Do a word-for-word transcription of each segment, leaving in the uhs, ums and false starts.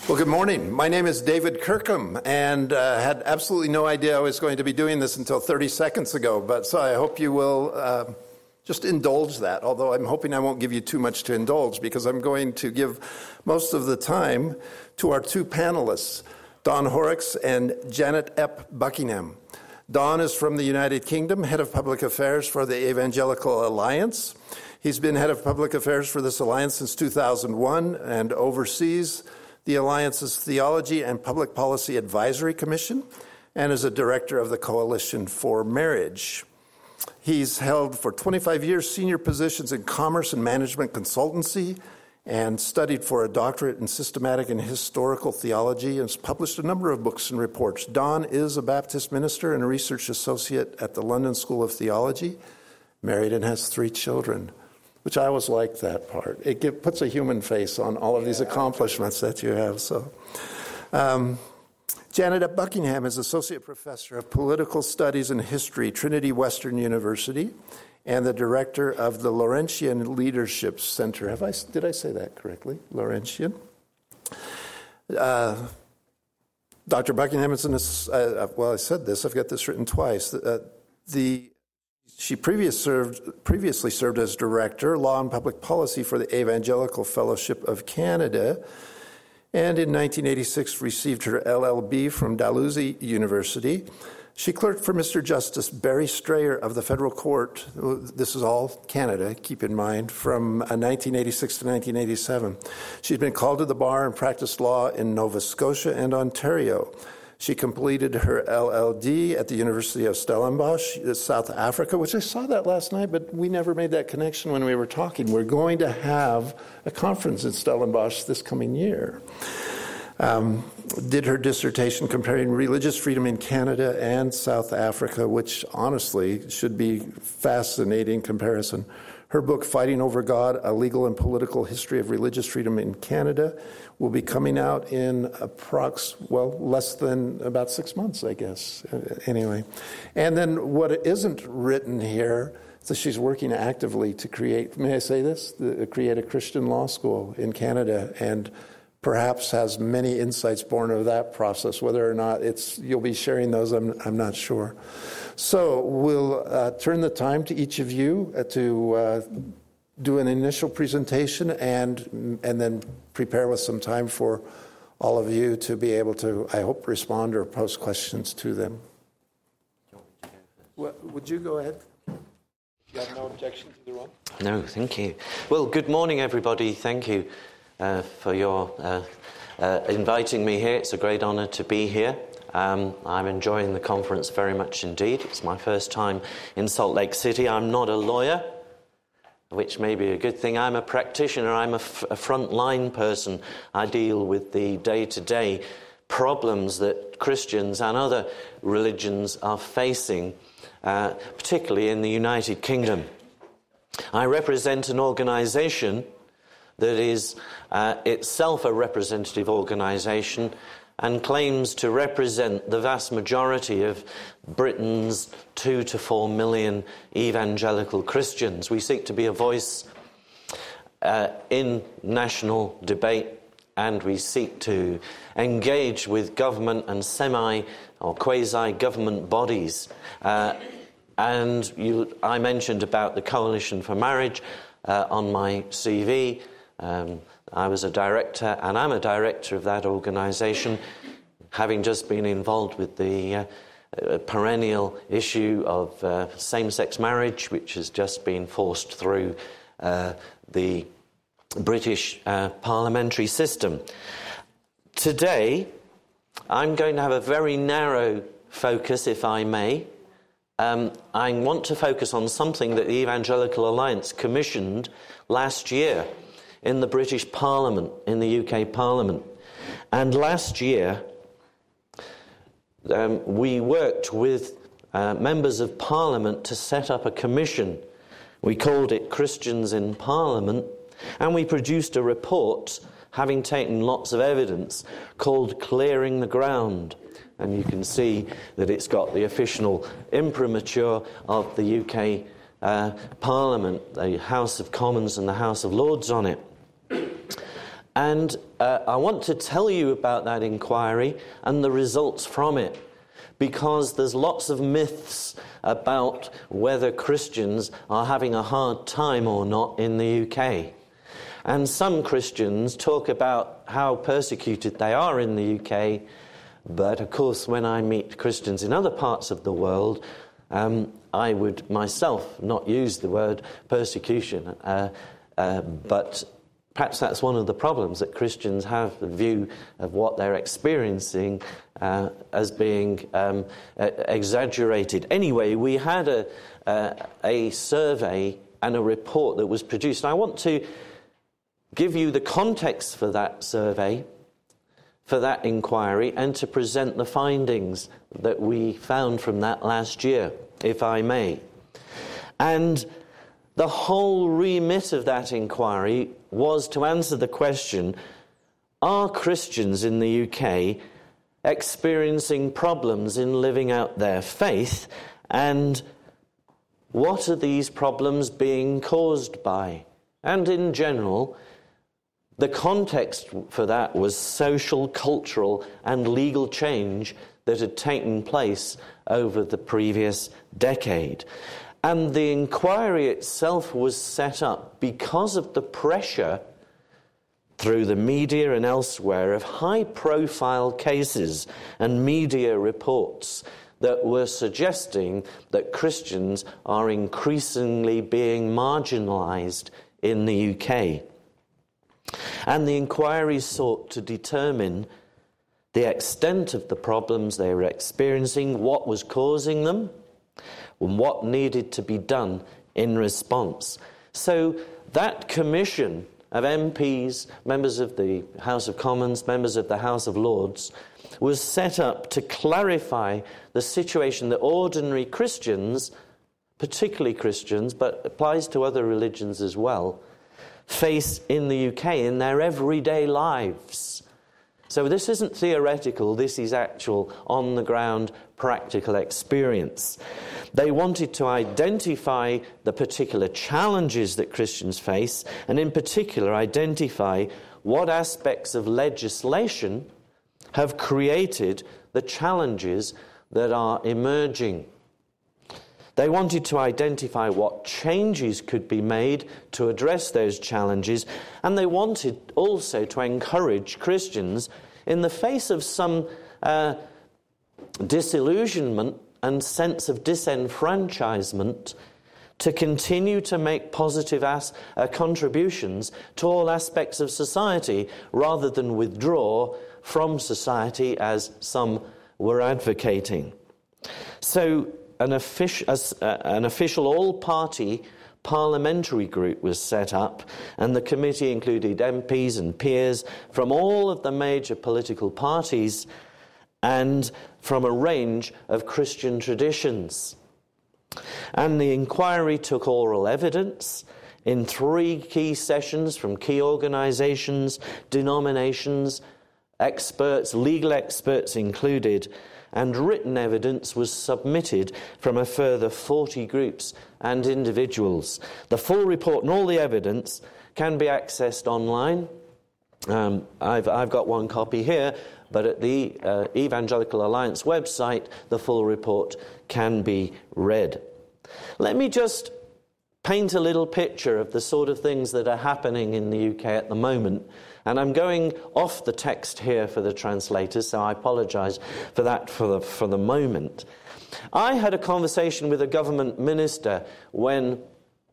Well, good morning. My name is David Kirkham, and uh, had absolutely no idea I was going to be doing this until thirty seconds ago, but so I hope you will uh, just indulge that, although I'm hoping I won't give you too much to indulge, because I'm going to give most of the time to our two panelists, Don Horrocks and Janet Epp Buckingham. Don is from the United Kingdom, head of public affairs for the Evangelical Alliance. He's been head of public affairs for this alliance since two thousand one and oversees the Alliance's Theology and Public Policy Advisory Commission, and is a director of the Coalition for Marriage. He's held for twenty-five years senior positions in commerce and management consultancy, and studied for a doctorate in systematic and historical theology, and has published a number of books and reports. Don is a Baptist minister and a research associate at the London School of Theology, married and has three children, which I always like that part. It give, puts a human face on all of these accomplishments that you have. So, um, Janet Epp Buckingham is Associate Professor of Political Studies and History, Trinity Western University, and the Director of the Laurentian Leadership Center. Have I, did I say that correctly? Laurentian? Uh, Doctor Buckingham is an, uh, well, I said this, I've got this written twice. Uh, the She previous served, previously served as Director, Law and Public Policy for the Evangelical Fellowship of Canada, and in nineteen eighty-six received her L L B from Dalhousie University. She clerked for Mister Justice Barry Strayer of the Federal Court, this is all Canada, keep in mind, from nineteen eighty-six to nineteen eighty-seven. She's been called to the bar and practiced law in Nova Scotia and Ontario. She completed her L L D at the University of Stellenbosch, South Africa, which I saw that last night, but we never made that connection when we were talking. We're going to have a conference in Stellenbosch this coming year. Um, did her dissertation comparing religious freedom in Canada and South Africa, which honestly should be fascinating comparison. Her book, Fighting Over God, A Legal and Political History of Religious Freedom in Canada, will be coming out in approx, well, less than about six months, I guess, anyway. And then what isn't written here is that she's working actively to create, may I say this, the, create a Christian law school in Canada, and perhaps has many insights born of that process. Whether or not it's you'll be sharing those, I'm, I'm not sure. So we'll uh, turn the time to each of you uh, to uh, do an initial presentation and and then prepare with some time for all of you to be able to, I hope, respond or pose questions to them. Well, would you go ahead? You have no objection to the role? No, thank you. Well, good morning, everybody. Thank you uh, for your uh, uh, inviting me here. It's a great honour to be here. Um, I'm enjoying the conference very much indeed. It's my first time in Salt Lake City. I'm not a lawyer, which may be a good thing. I'm a practitioner. I'm a, f- a frontline person. I deal with the day-to-day problems that Christians and other religions are facing, uh, particularly in the United Kingdom. I represent an organisation that is uh, itself a representative organisation and claims to represent the vast majority of Britain's two to four million evangelical Christians. We seek to be a voice uh, in national debate, and we seek to engage with government and semi- or quasi-government bodies. Uh, and you, I mentioned about the Coalition for Marriage uh, on my C V. Um, I was a director, and I'm a director of that organisation, having just been involved with the uh, uh, perennial issue of uh, same-sex marriage, which has just been forced through uh, the British uh, parliamentary system. Today, I'm going to have a very narrow focus, if I may. Um, I want to focus on something that the Evangelical Alliance commissioned last year in the British Parliament, in the U K Parliament. And last year, um, we worked with uh, members of Parliament to set up a commission. We called it Christians in Parliament, and we produced a report, having taken lots of evidence, called Clearing the Ground. And you can see that it's got the official imprimatur of the U K uh, Parliament, the House of Commons and the House of Lords on it. And uh, I want to tell you about that inquiry and the results from it, because there's lots of myths about whether Christians are having a hard time or not in the U K. And some Christians talk about how persecuted they are in the U K, but of course when I meet Christians in other parts of the world, um, I would myself not use the word persecution, uh, uh, but perhaps that's one of the problems, that Christians have the view of what they're experiencing uh, as being um, exaggerated. Anyway, we had a, uh, a survey and a report that was produced. I want to give you the context for that survey, for that inquiry, and to present the findings that we found from that last year, if I may. And the whole remit of that inquiry was to answer the question, are Christians in the U K experiencing problems in living out their faith, and what are these problems being caused by? And in general, the context for that was social, cultural, and legal change that had taken place over the previous decade. And the inquiry itself was set up because of the pressure through the media and elsewhere of high-profile cases and media reports that were suggesting that Christians are increasingly being marginalised in the U K. And the inquiry sought to determine the extent of the problems they were experiencing, what was causing them, and what needed to be done in response. So that commission of M Ps, members of the House of Commons, members of the House of Lords, was set up to clarify the situation that ordinary Christians, particularly Christians, but applies to other religions as well, face in the U K in their everyday lives. So this isn't theoretical, this is actual, on-the-ground, practical experience. They wanted to identify the particular challenges that Christians face, and in particular identify what aspects of legislation have created the challenges that are emerging. They wanted to identify what changes could be made to address those challenges, and they wanted also to encourage Christians, in the face of some uh, disillusionment and sense of disenfranchisement, to continue to make positive as- uh, contributions to all aspects of society, rather than withdraw from society as some were advocating. So An, offic- uh, an official all-party parliamentary group was set up, and the committee included M Ps and peers from all of the major political parties and from a range of Christian traditions. And the inquiry took oral evidence in three key sessions from key organisations, denominations, experts, legal experts included, and written evidence was submitted from a further forty groups and individuals. The full report and all the evidence can be accessed online. Um, I've, I've got one copy here, but at the uh, Evangelical Alliance website, the full report can be read. Let me just paint a little picture of the sort of things that are happening in the U K at the moment. And I'm going off the text here for the translators, so I apologise for that for the, for the moment. I had a conversation with a government minister when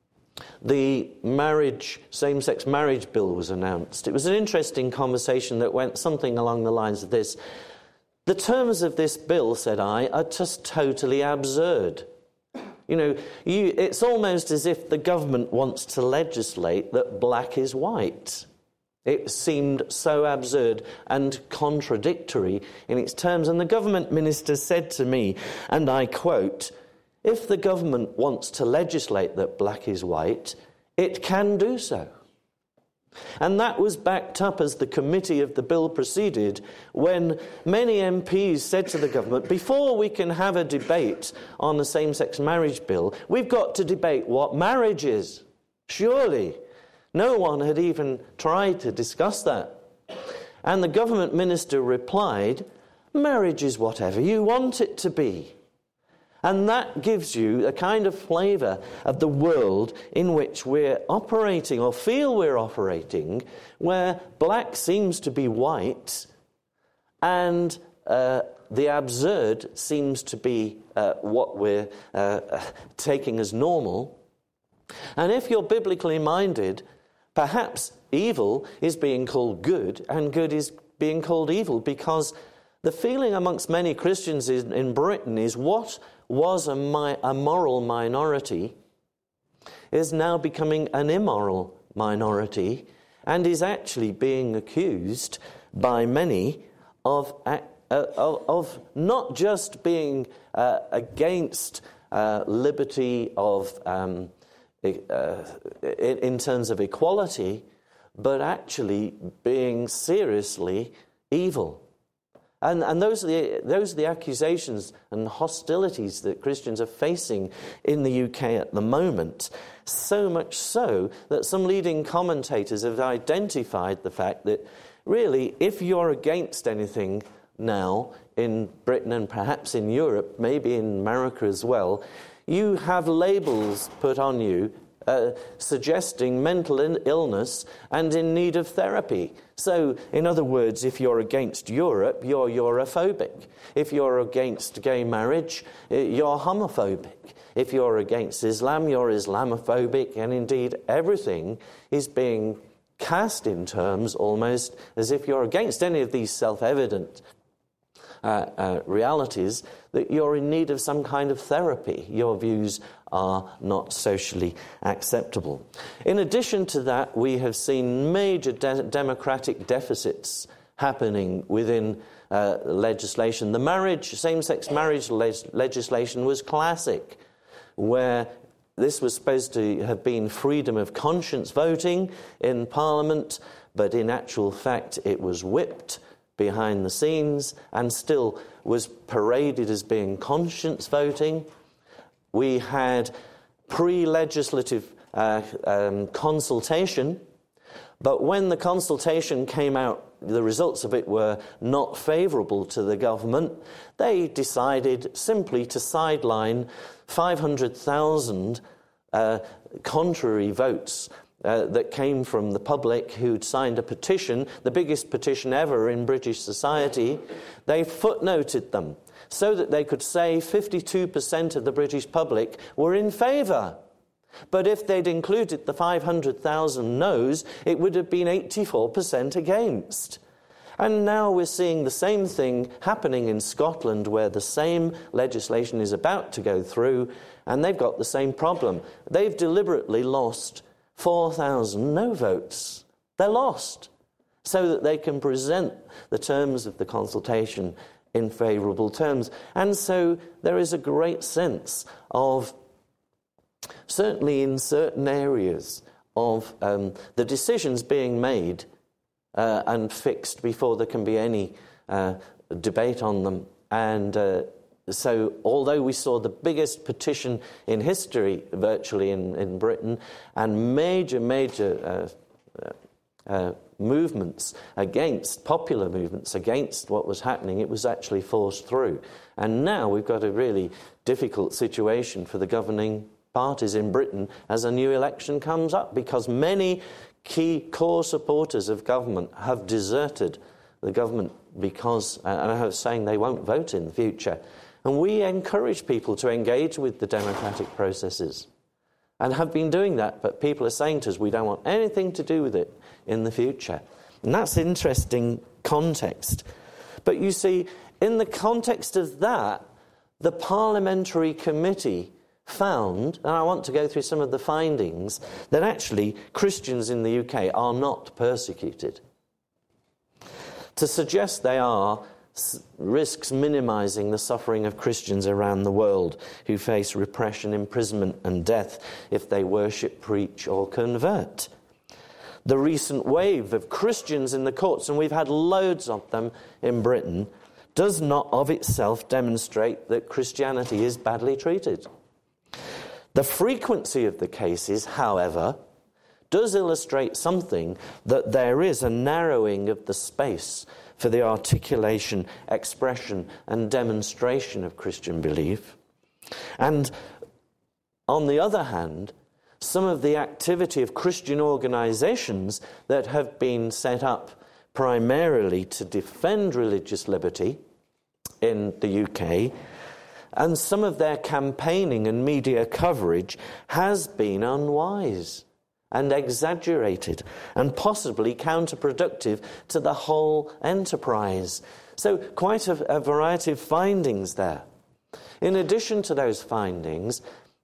the marriage, same-sex marriage bill was announced. It was an interesting conversation that went something along the lines of this. The terms of this bill, said I, are just totally absurd. You know, you, it's almost as if the government wants to legislate that black is white. It seemed so absurd and contradictory in its terms. And the government minister said to me, and I quote, "If the government wants to legislate that black is white, it can do so." And that was backed up as the committee of the bill proceeded, when many M Ps said to the government, before we can have a debate on the same-sex marriage bill, we've got to debate what marriage is. Surely. No one had even tried to discuss that. And the government minister replied, "Marriage is whatever you want it to be." And that gives you a kind of flavour of the world in which we're operating, or feel we're operating, where black seems to be white and uh, the absurd seems to be uh, what we're uh, taking as normal. And if you're biblically minded, perhaps evil is being called good and good is being called evil, because the feeling amongst many Christians in, in Britain is what was a, mi- a moral minority is now becoming an immoral minority and is actually being accused by many of, uh, of, of not just being uh, against uh, liberty of um, uh, in, in terms of equality, but actually being seriously evil. And, and those are the those are the accusations and hostilities that Christians are facing in the U K at the moment. So much so that some leading commentators have identified the fact that really, if you're against anything now in Britain and perhaps in Europe, maybe in America as well, you have labels put on you Uh, suggesting mental in- illness and in need of therapy. So, in other words, if you're against Europe, you're Europhobic. If you're against gay marriage, you're homophobic. If you're against Islam, you're Islamophobic. And indeed, everything is being cast in terms almost as if you're against any of these self-evident uh, uh, realities, that you're in need of some kind of therapy. Your views are not socially acceptable. In addition to that, we have seen major de- democratic deficits happening within uh, legislation. The marriage, same-sex marriage le- legislation was classic, where this was supposed to have been freedom of conscience voting in Parliament, but in actual fact it was whipped behind the scenes and still was paraded as being conscience voting. We had pre-legislative uh, um, consultation, but when the consultation came out, the results of it were not favourable to the government. They decided simply to sideline five hundred thousand uh, contrary votes Uh, that came from the public who'd signed a petition, the biggest petition ever in British society. They footnoted them so that they could say fifty-two percent of the British public were in favour. But if they'd included the five hundred thousand no's, it would have been eighty-four percent against. And now we're seeing the same thing happening in Scotland, where the same legislation is about to go through, and they've got the same problem. They've deliberately lost four thousand no votes. They're lost, so that they can present the terms of the consultation in favourable terms. And so there is a great sense of, certainly in certain areas, of um, the decisions being made uh, and fixed before there can be any uh, debate on them. And uh, So although we saw the biggest petition in history virtually in, in Britain, and major, major uh, uh, movements against, popular movements against what was happening, it was actually forced through. And now we've got a really difficult situation for the governing parties in Britain as a new election comes up, because many key core supporters of government have deserted the government because, uh, and I was saying they won't vote in the future. And we encourage people to engage with the democratic processes and have been doing that, but people are saying to us, we don't want anything to do with it in the future. And that's interesting context. But you see, in the context of that, the Parliamentary Committee found, and I want to go through some of the findings, that actually Christians in the U K are not persecuted. To suggest they are risks minimising the suffering of Christians around the world who face repression, imprisonment and death if they worship, preach or convert. The recent wave of Christians in the courts, and we've had loads of them in Britain, does not of itself demonstrate that Christianity is badly treated. The frequency of the cases, however, does illustrate something, that there is a narrowing of the space for the articulation, expression, and demonstration of Christian belief. And on the other hand, some of the activity of Christian organizations that have been set up primarily to defend religious liberty in the U K, and some of their campaigning and media coverage has been unwise and exaggerated and possibly counterproductive to the whole enterprise. So quite a, a variety of findings there. In addition to those findings,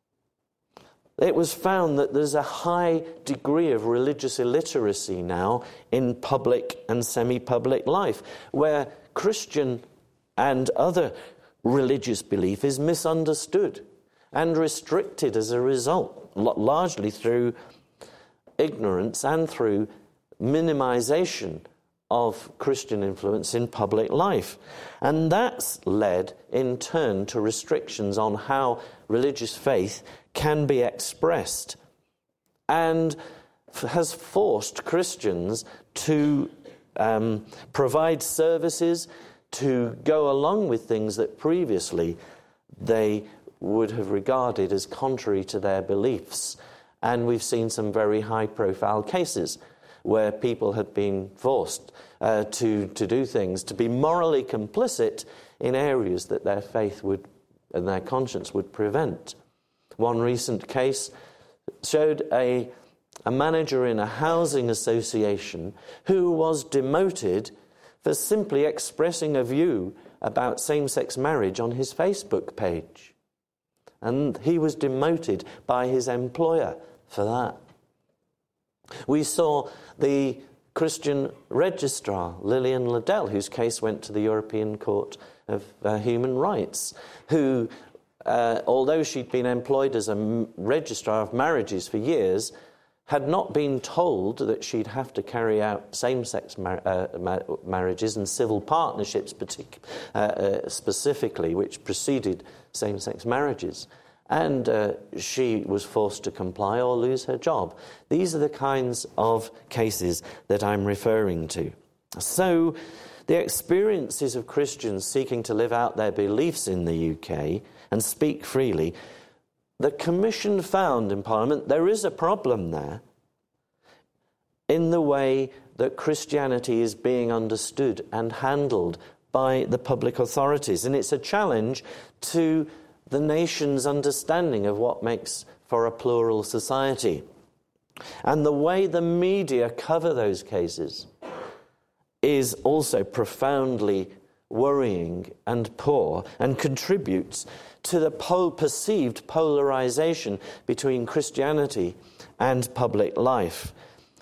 it was found that there's a high degree of religious illiteracy now in public and semi-public life, where Christian and other religious belief is misunderstood and restricted as a result, largely through ignorance and through minimization of Christian influence in public life. And that's led in turn to restrictions on how religious faith can be expressed, and has forced Christians to um, provide services, to go along with things that previously they would have regarded as contrary to their beliefs. And we've seen some very high-profile cases where people had been forced uh, to, to do things, to be morally complicit in areas that their faith would and their conscience would prevent. One recent case showed a, a manager in a housing association who was demoted for simply expressing a view about same-sex marriage on his Facebook page. And he was demoted by his employer for that. We saw the Christian registrar, Lillian Liddell, whose case went to the European Court of uh, Human Rights, who, uh, although she'd been employed as a m- registrar of marriages for years, had not been told that she'd have to carry out same-sex mar- uh, ma- marriages and civil partnerships partic- uh, uh, specifically, which preceded same-sex marriages. And uh, she was forced to comply or lose her job. These are the kinds of cases that I'm referring to. So the experiences of Christians seeking to live out their beliefs in the U K and speak freely, the Commission found in Parliament there is a problem there in the way that Christianity is being understood and handled by the public authorities. And it's a challenge to the nation's understanding of what makes for a plural society. And the way the media cover those cases is also profoundly worrying and poor, and contributes to the po- perceived polarization between Christianity and public life.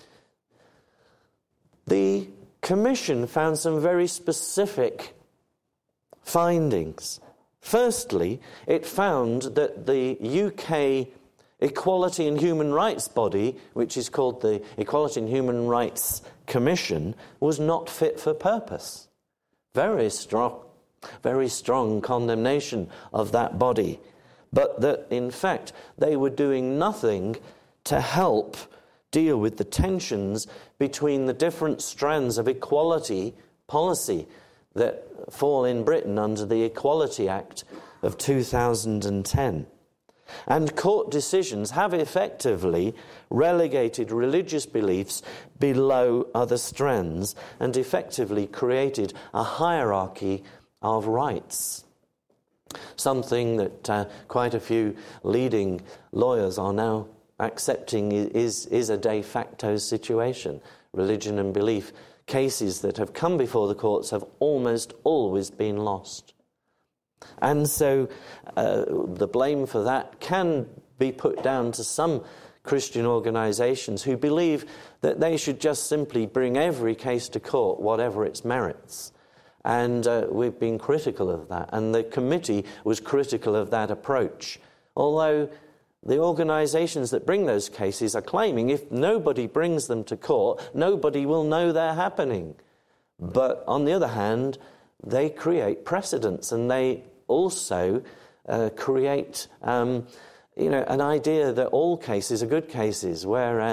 The Commission found some very specific findings. Firstly, it found that the U K Equality and Human Rights body, which is called the Equality and Human Rights Commission, was not fit for purpose. Very strong, very strong condemnation of that body. But that, in fact, they were doing nothing to help deal with the tensions between the different strands of equality policy that fall in Britain under the Equality Act of two thousand ten. And court decisions have effectively relegated religious beliefs below other strands and effectively created a hierarchy of rights. Something that uh, quite a few leading lawyers are now accepting is, is a de facto situation. Religion and belief cases that have come before the courts have almost always been lost. And so uh, the blame for that can be put down to some Christian organizations who believe that they should just simply bring every case to court, whatever its merits. And uh, we've been critical of that. And the committee was critical of that approach. Although the organizations that bring those cases are claiming if nobody brings them to court, nobody will know they're happening. But on the other hand, they create precedents, and they also uh, create, um, you know, an idea that all cases are good cases, whereas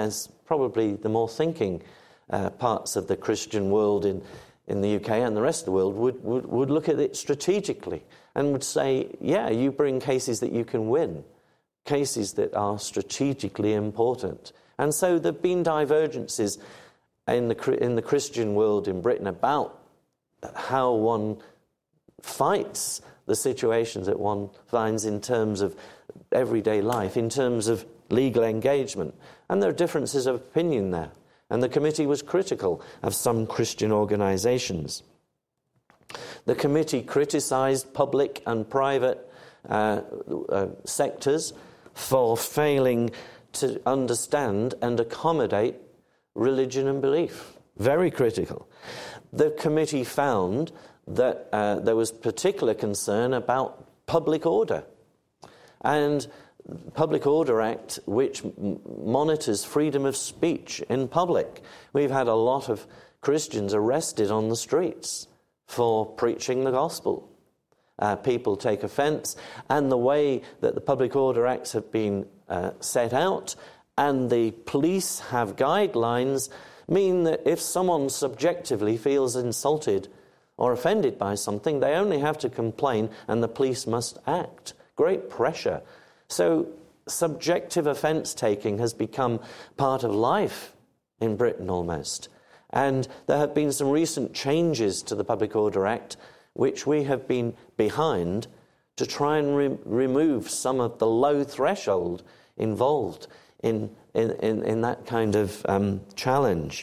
probably the more thinking uh, parts of the Christian world in, in the U K and the rest of the world would, would, would look at it strategically and would say, yeah, you bring cases that you can win, cases that are strategically important. And so there have been divergences in the, in the Christian world in Britain about how one fights the situations that one finds in terms of everyday life, in terms of legal engagement. And there are differences of opinion there. And the committee was critical of some Christian organisations. The committee criticised public and private uh, uh, sectors for failing to understand and accommodate religion and belief. Very critical. The committee found that uh, there was particular concern about public order. And Public Order Act, which m- monitors freedom of speech in public. We've had a lot of Christians arrested on the streets for preaching the gospel. Uh, people take offence, and the way that the Public Order Acts have been uh, set out and the police have guidelines mean that if someone subjectively feels insulted or offended by something, they only have to complain and the police must act. Great pressure. So subjective offence taking has become part of life in Britain almost. And there have been some recent changes to the Public Order Act which we have been behind to try and re- remove some of the low threshold involved in, in, in, in that kind of um, challenge.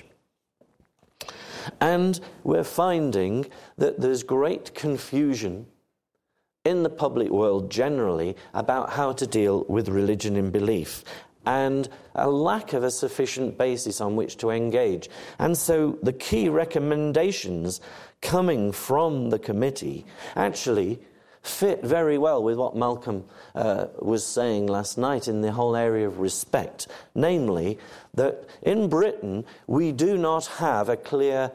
And we're finding that there's great confusion in the public world generally about how to deal with religion and belief, and a lack of a sufficient basis on which to engage. And so the key recommendations coming from the committee actually fit very well with what Malcolm uh, was saying last night in the whole area of respect, namely that in Britain we do not have a clear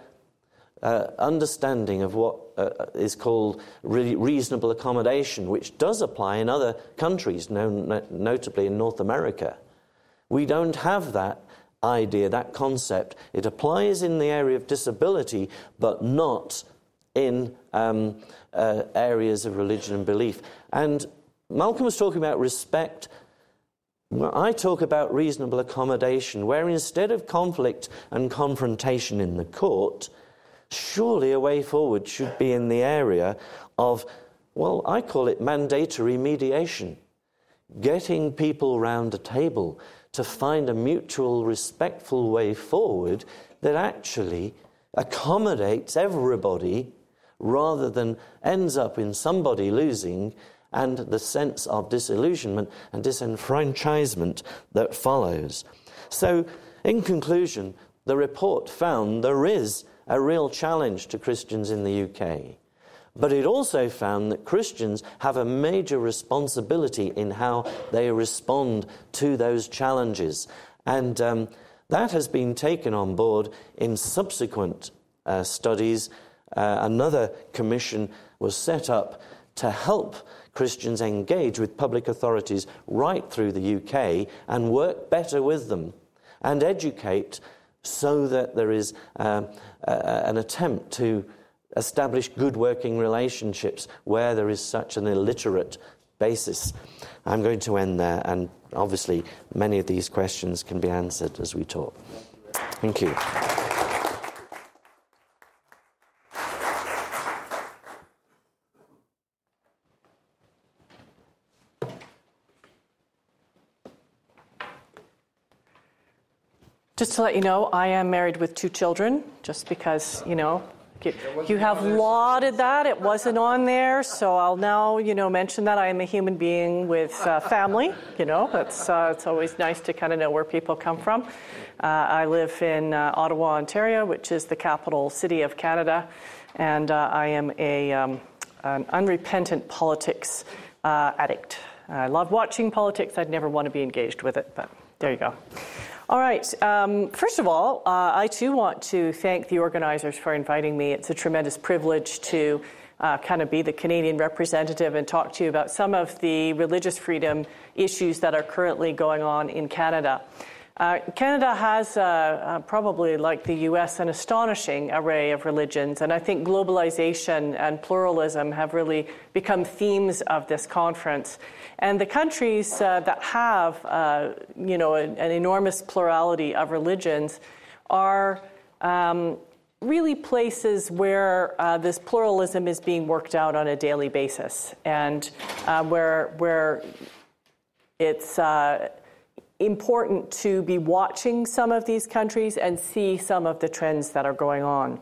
uh, understanding of what uh, is called re- reasonable accommodation, which does apply in other countries, no- notably in North America. We don't have that idea, that concept. It applies in the area of disability, but not in um, uh, areas of religion and belief. And Malcolm was talking about respect. Well, I talk about reasonable accommodation, where instead of conflict and confrontation in the court, surely a way forward should be in the area of, well, I call it mandatory mediation. Getting people round a table to find a mutual, respectful way forward that actually accommodates everybody rather than ends up in somebody losing and the sense of disillusionment and disenfranchisement that follows. So, in conclusion, the report found there is a real challenge to Christians in the U K. But it also found that Christians have a major responsibility in how they respond to those challenges. And um, that has been taken on board in subsequent uh, studies. Uh, another commission was set up to help Christians engage with public authorities right through the U K and work better with them and educate so that there is uh, uh, an attempt to establish good working relationships where there is such an illiterate basis. I'm going to end there, and obviously many of these questions can be answered as we talk. Thank you. Just to let you know, I am married with two children, just because, you know, you, you have lauded that. It wasn't on there, so I'll now, you know, mention that I am a human being with uh, family. You know, that's uh, it's always nice to kind of know where people come from. Uh, I live in uh, Ottawa, Ontario, which is the capital city of Canada, and uh, I am a um, an unrepentant politics uh, addict. I love watching politics. I'd never want to be engaged with it, but there you go. All right. Um, first of all, uh, I too want to thank the organizers for inviting me. It's a tremendous privilege to uh, kind of be the Canadian representative and talk to you about some of the religious freedom issues that are currently going on in Canada. Uh, Canada has, uh, uh, probably like the U S, an astonishing array of religions, and I think globalization and pluralism have really become themes of this conference. And the countries uh, that have, uh, you know, an, an enormous plurality of religions are um, really places where uh, this pluralism is being worked out on a daily basis, and uh, where where it's uh, important to be watching some of these countries and see some of the trends that are going on.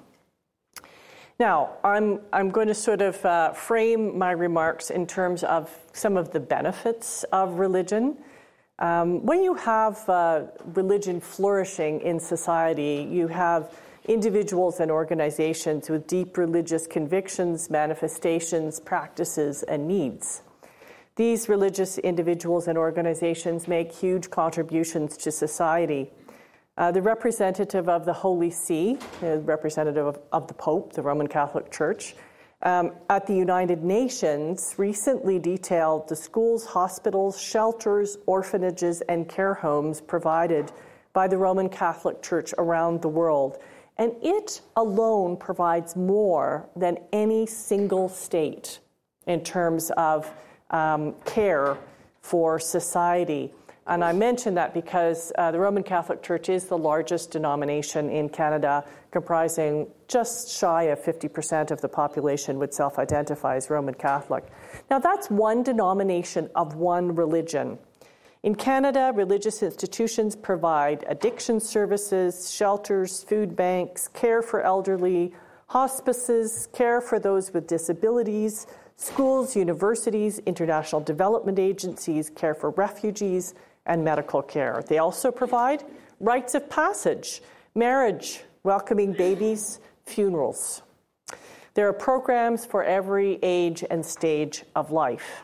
Now, I'm I'm going to sort of uh, frame my remarks in terms of some of the benefits of religion. Um, when you have uh, religion flourishing in society, you have individuals and organizations with deep religious convictions, manifestations, practices, and needs. These religious individuals and organizations make huge contributions to society. Uh, the representative of the Holy See, the representative of, of the Pope, the Roman Catholic Church, um, at the United Nations recently detailed the schools, hospitals, shelters, orphanages, and care homes provided by the Roman Catholic Church around the world. And it alone provides more than any single state in terms of um, care for society. And I mention that because uh, the Roman Catholic Church is the largest denomination in Canada, comprising just shy of fifty percent of the population would self-identify as Roman Catholic. Now, that's one denomination of one religion. In Canada, religious institutions provide addiction services, shelters, food banks, care for elderly, hospices, care for those with disabilities, schools, universities, international development agencies, care for refugees, and medical care. They also provide rites of passage, marriage, welcoming babies, funerals. There are programs for every age and stage of life.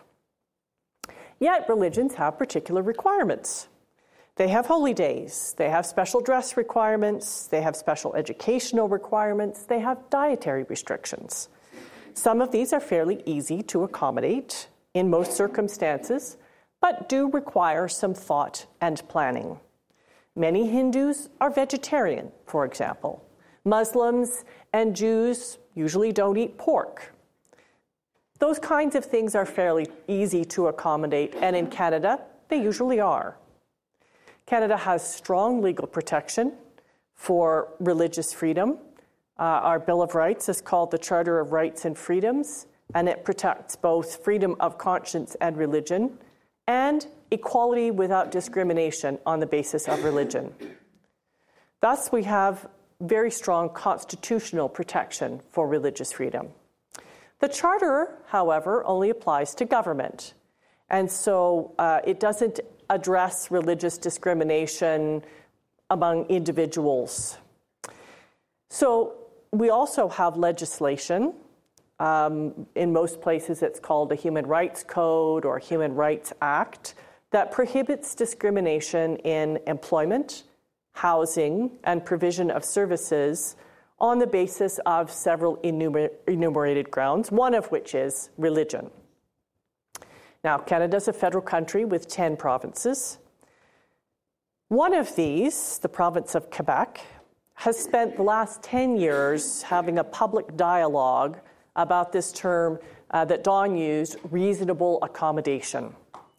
Yet religions have particular requirements. They have holy days, they have special dress requirements, they have special educational requirements, they have dietary restrictions. Some of these are fairly easy to accommodate in most circumstances, but do require some thought and planning. Many Hindus are vegetarian, for example. Muslims and Jews usually don't eat pork. Those kinds of things are fairly easy to accommodate, and in Canada, they usually are. Canada has strong legal protection for religious freedom. Uh, our Bill of Rights is called the Charter of Rights and Freedoms, and it protects both freedom of conscience and religion, and equality without discrimination on the basis of religion. Thus, we have very strong constitutional protection for religious freedom. The Charter, however, only applies to government, and so uh, it doesn't address religious discrimination among individuals. So we also have legislation. Um, in most places, it's called a Human Rights Code or Human Rights Act that prohibits discrimination in employment, housing, and provision of services on the basis of several enumer- enumerated grounds, one of which is religion. Now, Canada is a federal country with ten provinces. One of these, the province of Quebec, has spent the last ten years having a public dialogue about this term uh, that Don used, reasonable accommodation.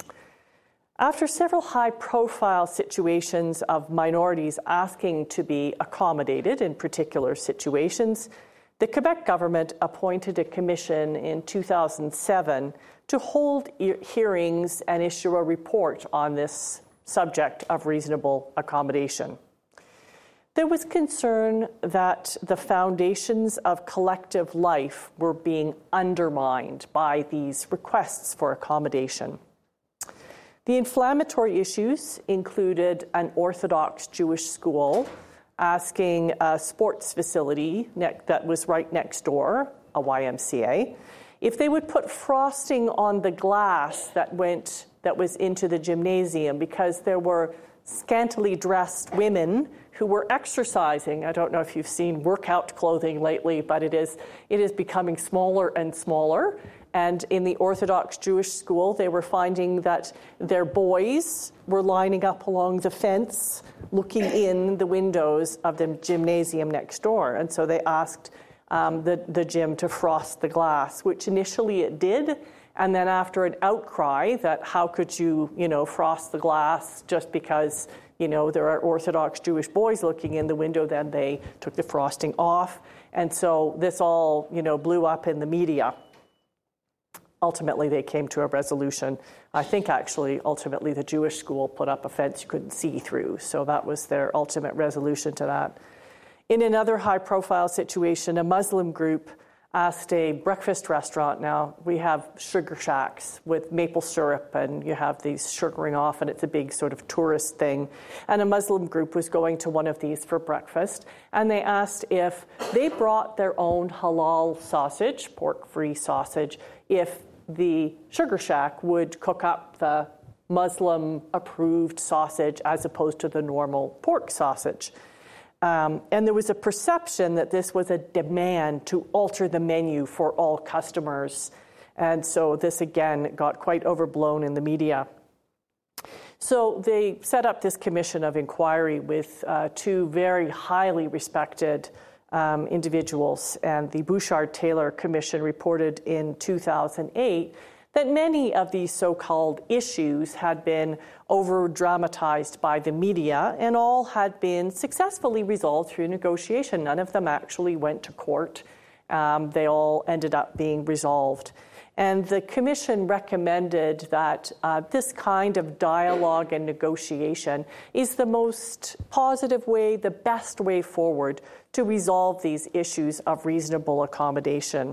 After several high-profile situations of minorities asking to be accommodated in particular situations, the Quebec government appointed a commission in two thousand seven to hold e- hearings and issue a report on this subject of reasonable accommodation. There was concern that the foundations of collective life were being undermined by these requests for accommodation. The inflammatory issues included an Orthodox Jewish school asking a sports facility ne- that was right next door, a Y M C A, if they would put frosting on the glass that went that was into the gymnasium because there were scantily dressed women who were exercising. I don't know if you've seen workout clothing lately, but it is it is becoming smaller and smaller. And in the Orthodox Jewish school, they were finding that their boys were lining up along the fence looking in the windows of the gymnasium next door. And so they asked um, the, the gym to frost the glass, which initially it did. And then after an outcry that how could you, you know, frost the glass just because, you know, there are Orthodox Jewish boys looking in the window, then they took the frosting off. And so this all, you know, blew up in the media. Ultimately, they came to a resolution. I think actually, ultimately, the Jewish school put up a fence you couldn't see through. So that was their ultimate resolution to that. In another high-profile situation, a Muslim group asked a breakfast restaurant. Now, we have sugar shacks with maple syrup, and you have these sugaring off, and it's a big sort of tourist thing. And a Muslim group was going to one of these for breakfast, and they asked if they brought their own halal sausage, pork-free sausage, if the sugar shack would cook up the Muslim-approved sausage as opposed to the normal pork sausage. Um, and there was a perception that this was a demand to alter the menu for all customers. And so this, again, got quite overblown in the media. So they set up this commission of inquiry with uh, two very highly respected um, individuals. And the Bouchard-Taylor Commission reported in two thousand eight that many of these so-called issues had been over-dramatized by the media and all had been successfully resolved through negotiation. None of them actually went to court. Um, they all ended up being resolved. And the commission recommended that uh, this kind of dialogue and negotiation is the most positive way, the best way forward to resolve these issues of reasonable accommodation.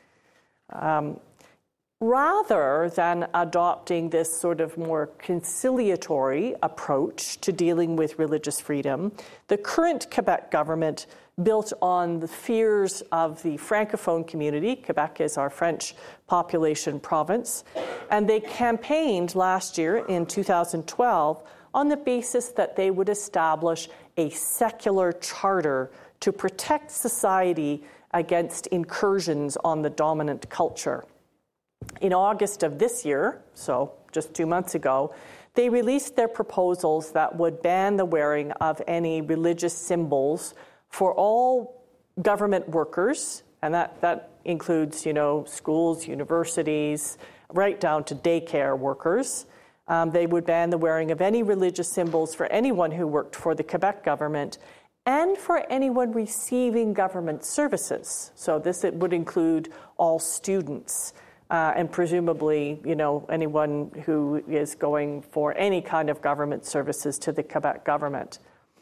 Um, Rather than adopting this sort of more conciliatory approach to dealing with religious freedom, the current Quebec government built on the fears of the Francophone community. Quebec is our French population province. And they campaigned last year in two thousand twelve on the basis that they would establish a secular charter to protect society against incursions on the dominant culture. In August of this year, so just two months ago, they released their proposals that would ban the wearing of any religious symbols for all government workers, and that, that includes, you know, schools, universities, right down to daycare workers. Um, they would ban the wearing of any religious symbols for anyone who worked for the Quebec government and for anyone receiving government services. So this it would include all students. Uh, and presumably, you know, anyone who is going for any kind of government services to the Quebec government.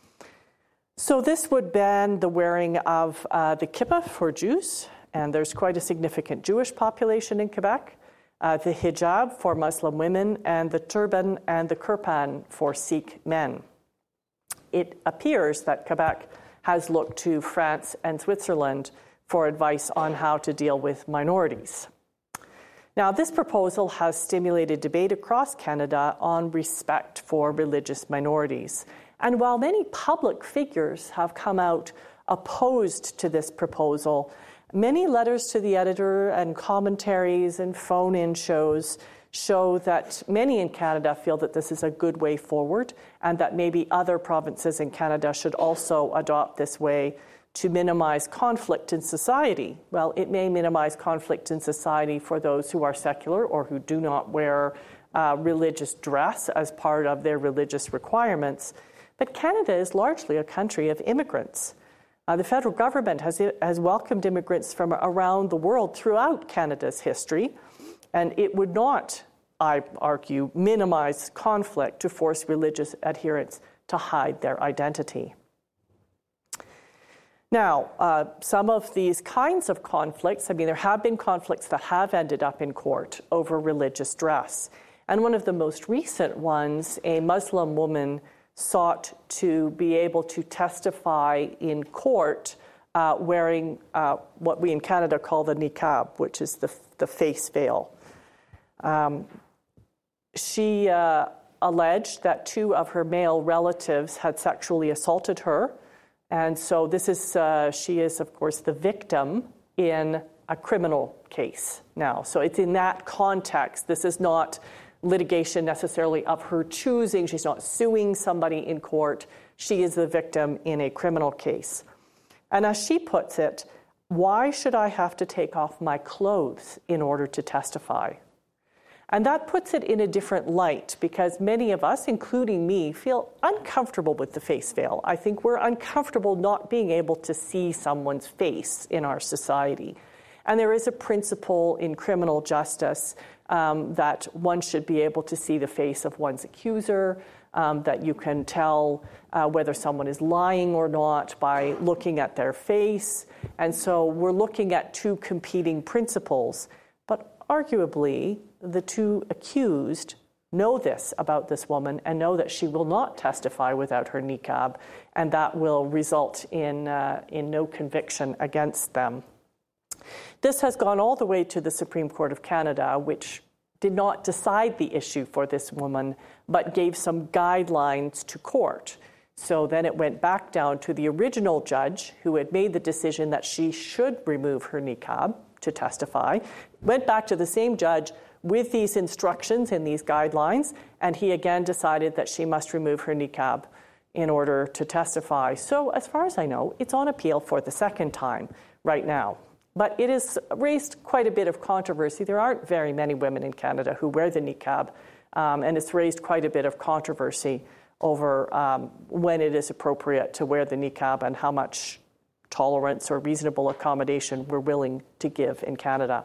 So this would ban the wearing of uh, the kippah for Jews, and there's quite a significant Jewish population in Quebec, uh, the hijab for Muslim women, and the turban and the kirpan for Sikh men. It appears that Quebec has looked to France and Switzerland for advice on how to deal with minorities. Now, this proposal has stimulated debate across Canada on respect for religious minorities. And while many public figures have come out opposed to this proposal, many letters to the editor and commentaries and phone-in shows show that many in Canada feel that this is a good way forward and that maybe other provinces in Canada should also adopt this way to minimize conflict in society. Well, it may minimize conflict in society for those who are secular or who do not wear uh, religious dress as part of their religious requirements. But Canada is largely a country of immigrants. Uh, the federal government has, has welcomed immigrants from around the world throughout Canada's history, and it would not, I argue, minimize conflict to force religious adherents to hide their identity. Now, uh, some of these kinds of conflicts, I mean, there have been conflicts that have ended up in court over religious dress. And one of the most recent ones, a Muslim woman sought to be able to testify in court uh, wearing uh, what we in Canada call the niqab, which is the, the face veil. Um, she uh, alleged that two of her male relatives had sexually assaulted her. And so this is, uh, she is, of course, the victim in a criminal case now. So it's in that context. This is not litigation necessarily of her choosing. She's not suing somebody in court. she is the victim in a criminal case. And as she puts it, why should I have to take off my clothes in order to testify? And that puts it in a different light because many of us, including me, feel uncomfortable with the face veil. I think we're uncomfortable not being able to see someone's face in our society. And there is a principle in criminal justice um, that one should be able to see the face of one's accuser, um, that you can tell uh, whether someone is lying or not by looking at their face. And so we're looking at two competing principles, but arguably the two accused know this about this woman and know that she will not testify without her niqab, and that will result in, uh, in no conviction against them. This has gone all the way to the Supreme Court of Canada, which did not decide the issue for this woman, but gave some guidelines to court. So then it went back down to the original judge who had made the decision that she should remove her niqab to testify, went back to the same judge with these instructions and these guidelines, and he again decided that she must remove her niqab in order to testify. So as far as I know, it's on appeal for the second time right now. But it has raised quite a bit of controversy. There aren't very many women in Canada who wear the niqab, um, and it's raised quite a bit of controversy over um, when it is appropriate to wear the niqab and how much tolerance or reasonable accommodation we're willing to give in Canada.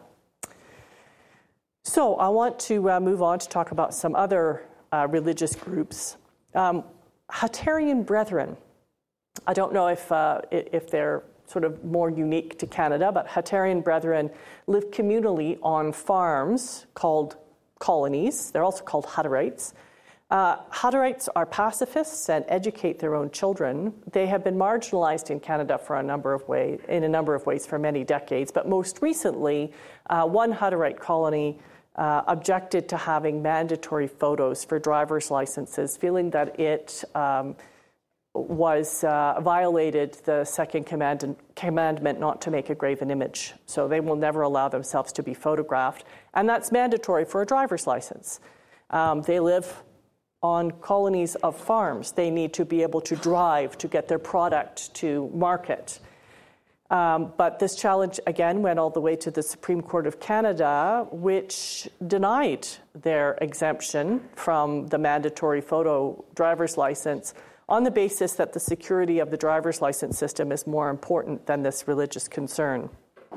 So I want to uh, move on to talk about some other uh, religious groups. Um, Hutterian Brethren. I don't know if uh, if they're sort of more unique to Canada, but Hutterian Brethren live communally on farms called colonies. They're also called Hutterites. Uh, Hutterites are pacifists and educate their own children. They have been marginalized in Canada for a number of ways, in a number of ways for many decades, but most recently, uh, one Hutterite colony uh, objected to having mandatory photos for driver's licenses, feeling that it um, was uh, violated the second command- commandment not to make a graven image. So they will never allow themselves to be photographed, and that's mandatory for a driver's license. Um, they live on colonies of farms. They need to be able to drive to get their product to market. Um, but this challenge, again, went all the way to the Supreme Court of Canada, which denied their exemption from the mandatory photo driver's license on the basis that the security of the driver's license system is more important than this religious concern.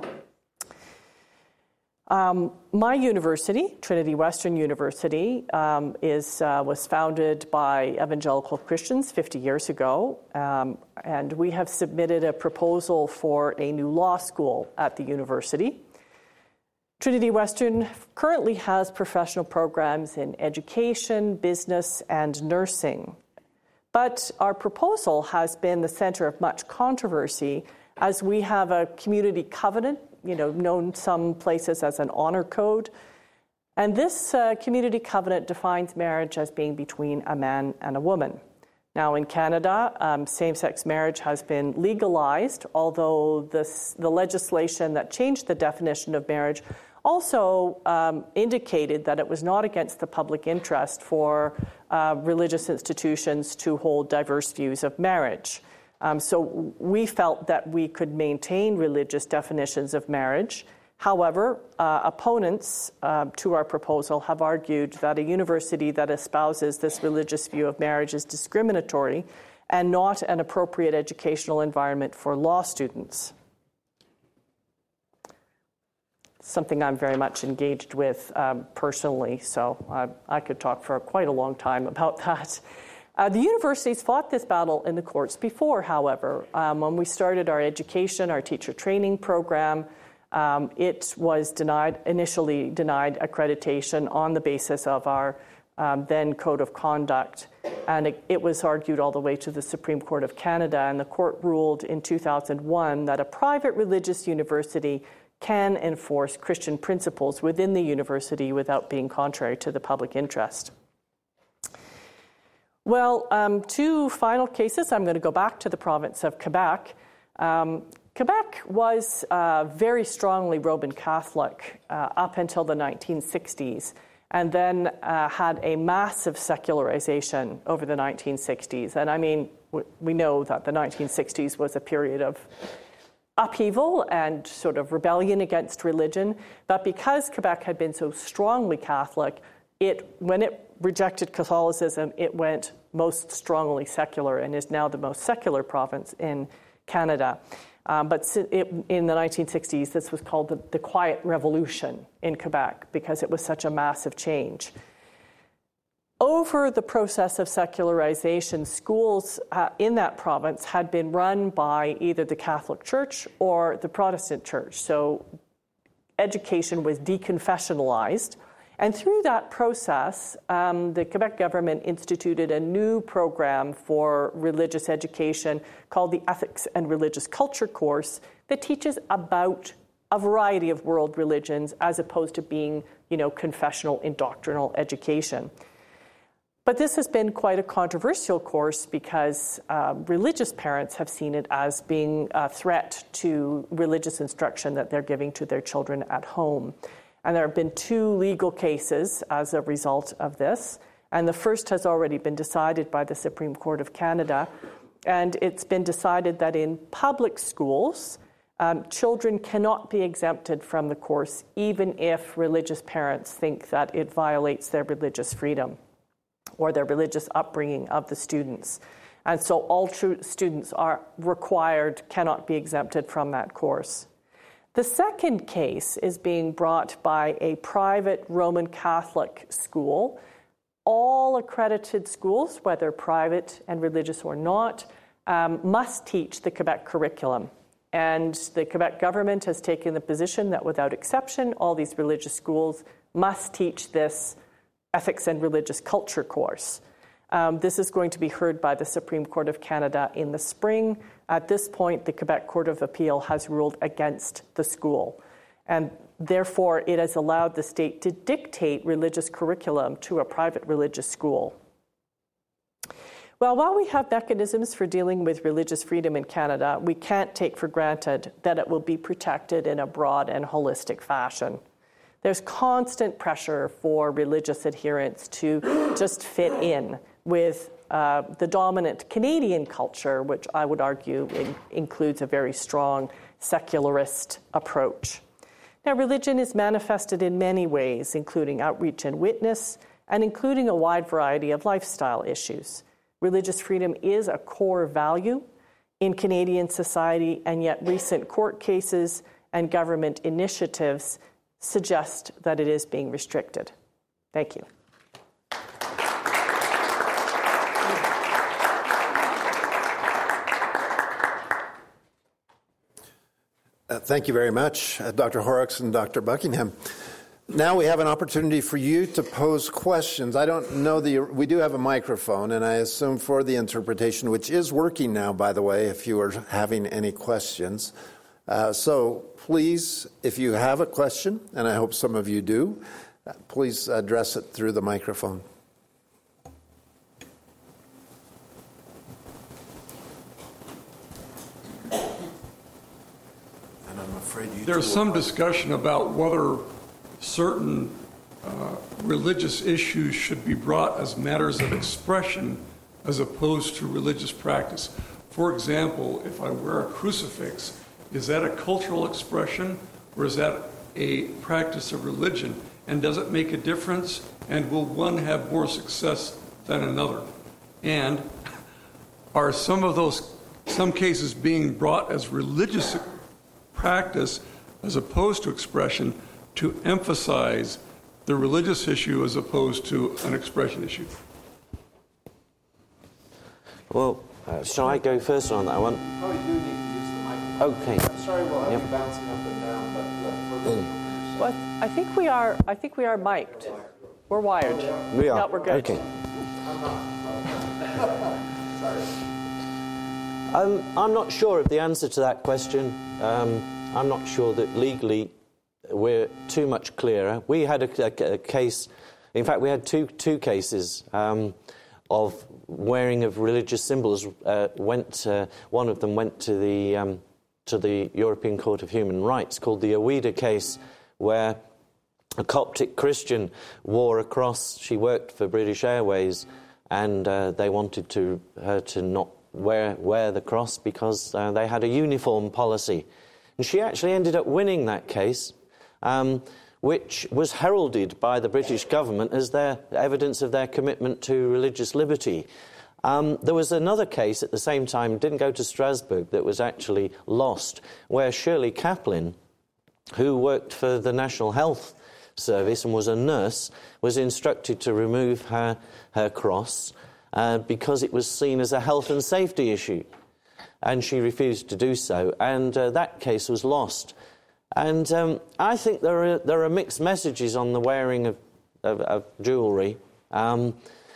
Um, my university, Trinity Western University, um, is uh, was founded by evangelical Christians fifty years ago, um, and we have submitted a proposal for a new law school at the university. Trinity Western currently has professional programs in education, business, and nursing. But our proposal has been the center of much controversy as we have a community covenant, you know, known some places as an honor code. And this uh, community covenant defines marriage as being between a man and a woman. Now, in Canada, um, same-sex marriage has been legalized, although this, the legislation that changed the definition of marriage also um, indicated that it was not against the public interest for uh, religious institutions to hold diverse views of marriage. Um, so we felt that we could maintain religious definitions of marriage. However, uh, opponents uh, to our proposal have argued that a university that espouses this religious view of marriage is discriminatory and not an appropriate educational environment for law students. Something I'm very much engaged with um, personally, so I, I could talk for quite a long time about that. Uh, the universities fought this battle in the courts before, however. Um, when we started our education, our teacher training program, um, it was denied, initially denied accreditation on the basis of our um, then code of conduct. And it, it was argued all the way to the Supreme Court of Canada, and the court ruled in two thousand one that a private religious university can enforce Christian principles within the university without being contrary to the public interest. Well, um, two final cases. I'm going to go back to the province of Quebec. Um, Quebec was uh, very strongly Roman Catholic uh, up until the nineteen sixties, and then uh, had a massive secularization over the nineteen sixties. And I mean, we know that the nineteen sixties was a period of upheaval and sort of rebellion against religion. But because Quebec had been so strongly Catholic, it when it rejected Catholicism, it went most strongly secular and is now the most secular province in Canada. Um, but it, in the nineteen sixties, this was called the, the Quiet Revolution in Quebec because it was such a massive change. Over the process of secularization, schools uh, in that province had been run by either the Catholic Church or the Protestant Church. So education was deconfessionalized. And through that process, um, the Quebec government instituted a new program for religious education called the Ethics and Religious Culture course that teaches about a variety of world religions as opposed to being, you know, confessional indoctrinal education. But this has been quite a controversial course because uh, religious parents have seen it as being a threat to religious instruction that they're giving to their children at home. And there have been two legal cases as a result of this. And the first has already been decided by the Supreme Court of Canada. And it's been decided that in public schools, um, children cannot be exempted from the course, even if religious parents think that it violates their religious freedom or their religious upbringing of the students. And so all true students are required, cannot be exempted from that course. The second case is being brought by a private Roman Catholic school. All accredited schools, whether private and religious or not, um, must teach the Quebec curriculum. And the Quebec government has taken the position that without exception, all these religious schools must teach this Ethics and Religious Culture course. Um, this is going to be heard by the Supreme Court of Canada in the spring. At this point, the Quebec Court of Appeal has ruled against the school. And therefore, it has allowed the state to dictate religious curriculum to a private religious school. Well, while we have mechanisms for dealing with religious freedom in Canada, we can't take for granted that it will be protected in a broad and holistic fashion. There's constant pressure for religious adherents to just fit in with uh, the dominant Canadian culture, which I would argue in, includes a very strong secularist approach. Now, religion is manifested in many ways, including outreach and witness, and including a wide variety of lifestyle issues. Religious freedom is a core value in Canadian society, and yet recent court cases and government initiatives suggest that it is being restricted. Thank you. Uh, thank you very much, uh, Doctor Horrocks and Doctor Buckingham. Now we have an opportunity for you to pose questions. I don't know the, we do have a microphone, and I assume for the interpretation, which is working now, by the way, if you are having any questions. Uh, so please, if you have a question, and I hope some of you do, uh, please address it through the microphone. And I'm afraid you There's some discussion about whether certain uh, religious issues should be brought as matters of expression as opposed to religious practice. For example, if I wear a crucifix, is that a cultural expression or is that a practice of religion? And does it make a difference? And will one have more success than another? And are some of those, some cases being brought as religious practice as opposed to expression to emphasize the religious issue as opposed to an expression issue? Well, uh, shall I go first on that one? Oh, you do need to use the microphone. Okay. I'm sorry, we'll have Yep. you bouncing up and down, but uh, for Mm. Well, I think we are. I think we are mic'd. We're wired. We are. Yeah, we're good. Okay. I'm not. Sorry. Um, I'm not sure of the answer to that question. Um, I'm not sure that legally we're too much clearer. We had a, a, a case, in fact, we had two two cases um, of wearing of religious symbols. Uh, went uh, one of them went to the um, to the European Court of Human Rights, called the Owida case, where a Coptic Christian wore a cross. She worked for British Airways, and uh, they wanted to her to not wear, wear the cross because uh, they had a uniform policy. And she actually ended up winning that case, um, which was heralded by the British government as their evidence of their commitment to religious liberty. Um, there was another case at the same time, didn't go to Strasbourg, that was actually lost, where Shirley Kaplan, who worked for the National Health Service and was a nurse, was instructed to remove her, her cross uh, because it was seen as a health and safety issue. And she refused to do so, and uh, that case was lost. And um, I think there are, there are mixed messages on the wearing of, of, of jewellery. Um,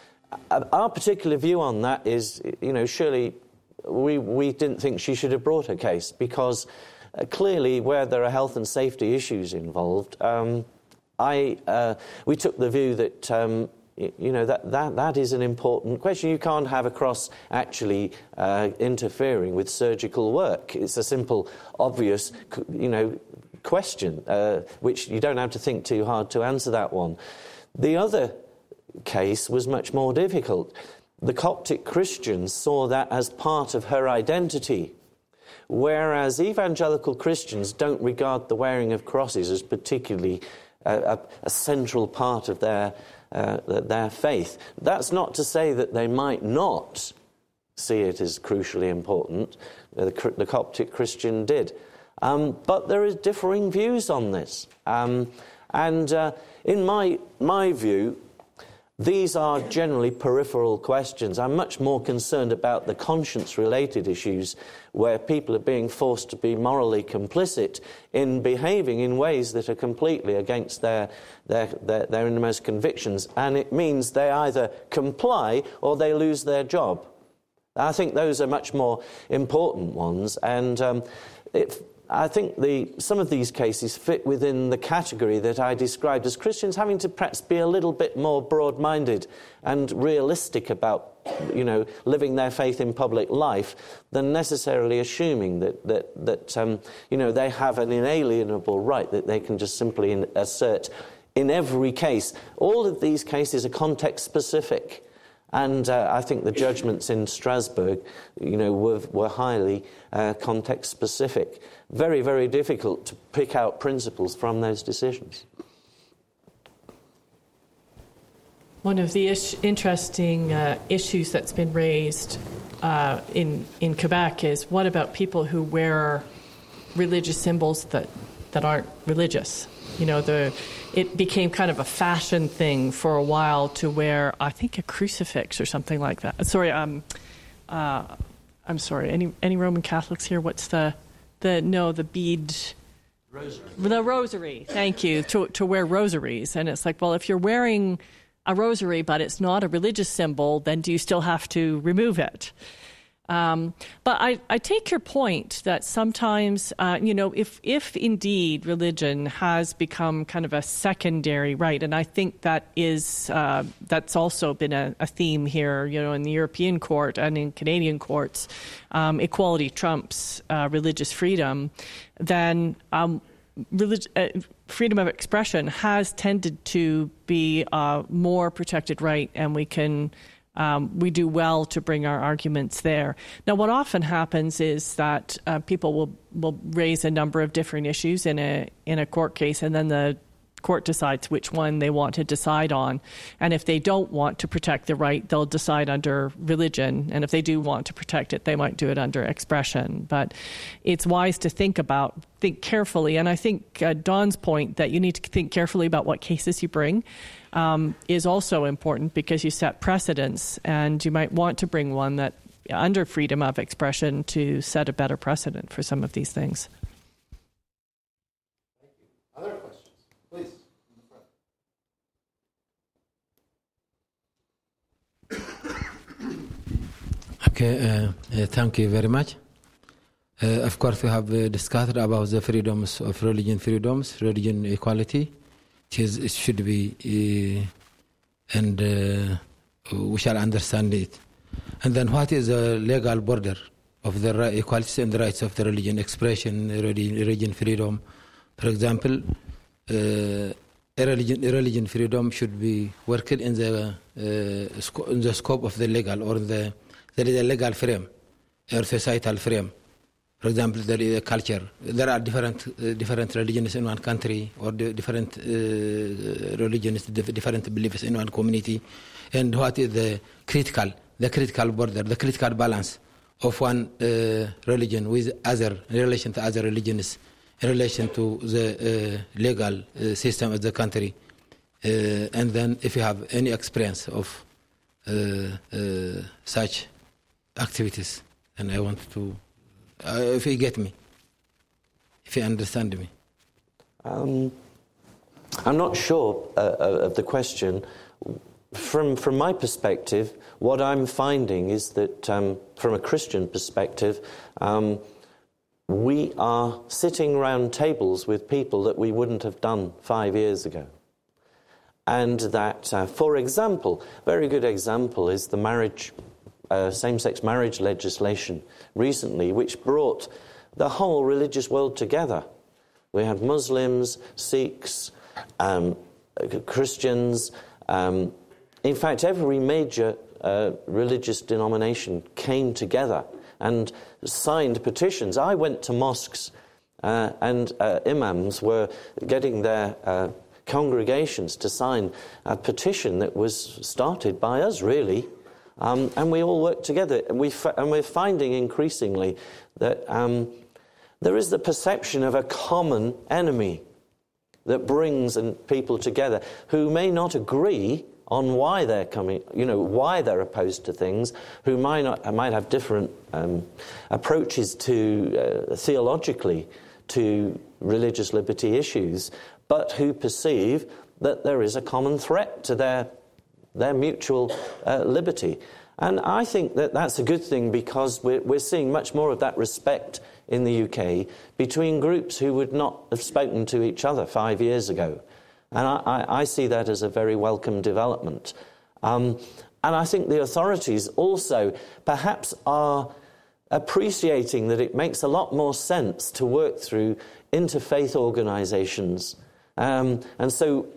our particular view on that is, you know, surely we, we didn't think she should have brought her case because uh, clearly where there are health and safety issues involved, um, I, uh, we took the view that, um, you know, that, that, that is an important question. You can't have a cross actually uh, interfering with surgical work. It's a simple, obvious, you know, question, uh, which you don't have to think too hard to answer that one. The other case was much more difficult. The Coptic Christians saw that as part of her identity, whereas evangelical Christians don't regard the wearing of crosses as particularly a, a, a central part of their, uh, their faith. That's not to say that they might not see it as crucially important. The, the Coptic Christian did. Um, but there is differing views on this. Um, and uh, in my, my view, these are generally peripheral questions. I'm much more concerned about the conscience-related issues where people are being forced to be morally complicit in behaving in ways that are completely against their, their, their, their innermost convictions, and it means they either comply or they lose their job. I think those are much more important ones, and um, it, I think the, some of these cases fit within the category that I described as Christians having to perhaps be a little bit more broad-minded and realistic about, you know, living their faith in public life than necessarily assuming that, that, that um, you know, they have an inalienable right that they can just simply in, assert in every case. All of these cases are context-specific. And uh, I think the judgments in Strasbourg, you know, were, were highly uh, context-specific. Very, very difficult to pick out principles from those decisions. One of the ish- interesting uh, issues that's been raised uh, in in Quebec is what about people who wear religious symbols that, that aren't religious? You know, the it became kind of a fashion thing for a while to wear, I think, a crucifix or something like that. Sorry, um, uh, I'm sorry. Any any Roman Catholics here? What's the the no the bead? Rosary. The rosary. Thank you. To to wear rosaries, and it's like, well, if you're wearing a rosary but it's not a religious symbol, then do you still have to remove it? Um, but I, I take your point that sometimes, uh, you know, if if indeed religion has become kind of a secondary right, and I think that is uh, that's also been a, a theme here, you know, in the European court and in Canadian courts, um, equality trumps uh, religious freedom, then um, relig- uh, freedom of expression has tended to be a more protected right, and we can. Um, we do well to bring our arguments there. Now, what often happens is that uh, people will, will raise a number of different issues in a in a court case, and then the court decides which one they want to decide on. And if they don't want to protect the right, they'll decide under religion. And if they do want to protect it, they might do it under expression. But it's wise to think about, think carefully. And I think uh, Don's point that you need to think carefully about what cases you bring um, is also important, because you set precedents, and you might want to bring one that under freedom of expression to set a better precedent for some of these things. Other questions, please. Okay, uh, uh, thank you very much. Uh, of course, we have uh, discussed about the freedoms of religion, freedoms, religion equality. It, is, it should be, uh, and uh, we shall understand it. And then, what is the legal border of the right, equality and the rights of the religion expression, religion freedom? For example, uh, a religion, a religion freedom should be worked in the uh, sco- in the scope of the legal, or the there is a legal frame. or societal frame. For example, there is a culture. There are different uh, different religions in one country, or different uh, religions, different beliefs in one community, and what is the critical, the critical border, the critical balance of one uh, religion with other, in relation to other religions, in relation to the uh, legal uh, system of the country, uh, and then if you have any experience of uh, uh, such activities, and I want to. Uh, if you get me, if you understand me. Um, I'm not sure uh, of the question. From from my perspective, what I'm finding is that um, from a Christian perspective, um, we are sitting around tables with people that we wouldn't have done five years ago. And that, uh, for example, very good example is the marriage Uh, same-sex marriage legislation recently, which brought the whole religious world together. We had Muslims, Sikhs, um, Christians. Um, in fact, every major uh, religious denomination came together and signed petitions. I went to mosques uh, and uh, imams were getting their uh, congregations to sign a petition that was started by us, really. Um, and we all work together, and, we f- and we're finding increasingly that um, there is the perception of a common enemy that brings and people together who may not agree on why they're coming, you know, why they're opposed to things, who might not might have different um, approaches to uh, theologically to religious liberty issues, but who perceive that there is a common threat to their. their mutual uh, liberty. And I think that that's a good thing, because we're, we're seeing much more of that respect in the U K between groups who would not have spoken to each other five years ago. And I, I, I see that as a very welcome development. Um, and I think the authorities also perhaps are appreciating that it makes a lot more sense to work through interfaith organisations. Um, and so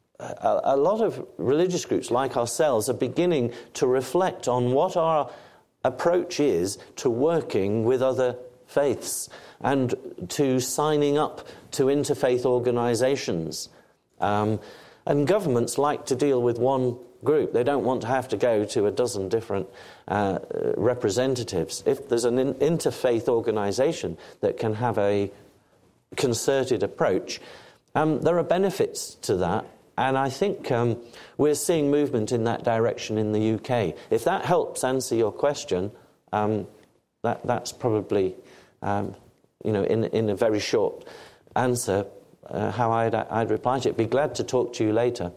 A, a lot of religious groups like ourselves are beginning to reflect on what our approach is to working with other faiths and to signing up to interfaith organisations. Um, and governments like to deal with one group. They don't want to have to go to a dozen different uh, representatives. If there's an in- interfaith organisation that can have a concerted approach, um, there are benefits to that. And I think um, we're seeing movement in that direction in the U K. If that helps answer your question, um, that, that's probably, um, you know, in, in a very short answer, uh, how I'd, I'd reply to it. Be glad to talk to you later.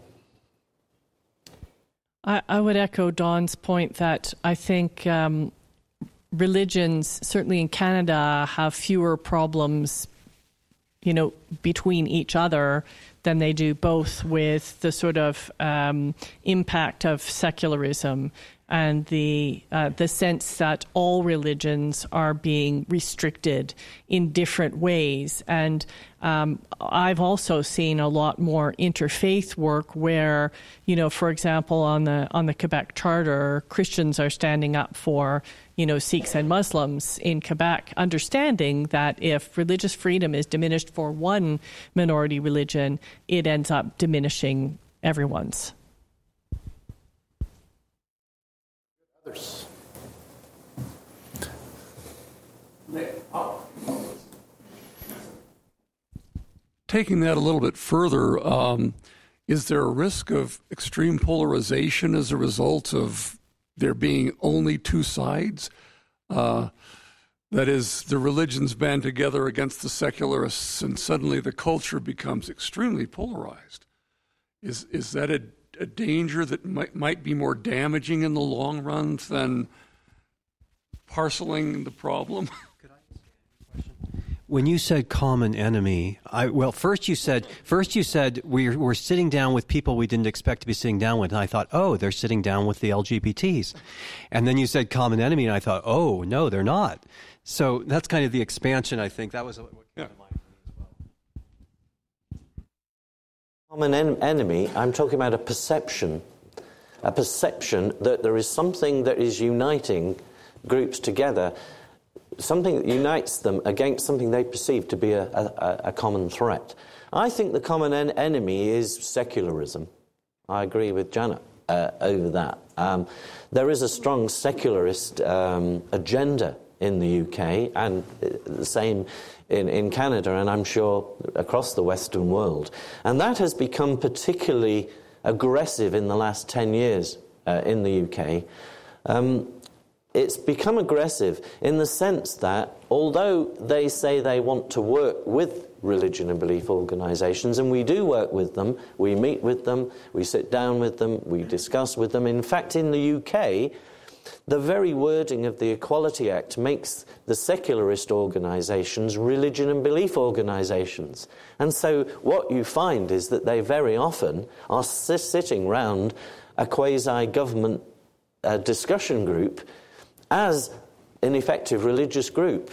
I, I would echo Don's point that I think um, religions, certainly in Canada, have fewer problems, you know, between each other than they do both with the sort of um, impact of secularism and the uh, the sense that all religions are being restricted in different ways. And um, I've also seen a lot more interfaith work where, you know, for example, on the on the Quebec Charter, Christians are standing up for, you know, Sikhs and Muslims in Quebec, understanding that if religious freedom is diminished for one minority religion, it ends up diminishing everyone's. Others. Taking that a little bit further, um, is there a risk of extreme polarization as a result of there being only two sides? Uh, that is, the religions band together against the secularists, and suddenly the culture becomes extremely polarized. Is is that a, a danger that might might be more damaging in the long run than parceling the problem? When you said common enemy, I, well, first you said first you said we're we're sitting down with people we didn't expect to be sitting down with, and I thought, oh, they're sitting down with the L G B Ts, and then you said common enemy, and I thought, oh, no, they're not. So that's kind of the expansion. I think that was what came to mind for me as well. Common en- enemy. I'm talking about a perception, a perception that there is something that is uniting groups together. something that unites them against something they perceive to be a, a, a common threat. I think the common en- enemy is secularism. I agree with Janet uh, over that. Um, there is a strong secularist um, agenda in the U K, and the same in, in Canada, and I'm sure across the Western world. And that has become particularly aggressive in the last ten years uh, in the U K. Um, it's become aggressive in the sense that although they say they want to work with religion and belief organisations, and we do work with them, we meet with them, we sit down with them, we discuss with them. In fact, in the U K, the very wording of the Equality Act makes the secularist organisations religion and belief organisations. And so what you find is that they very often are sitting round a quasi-government uh, discussion group as an effective religious group.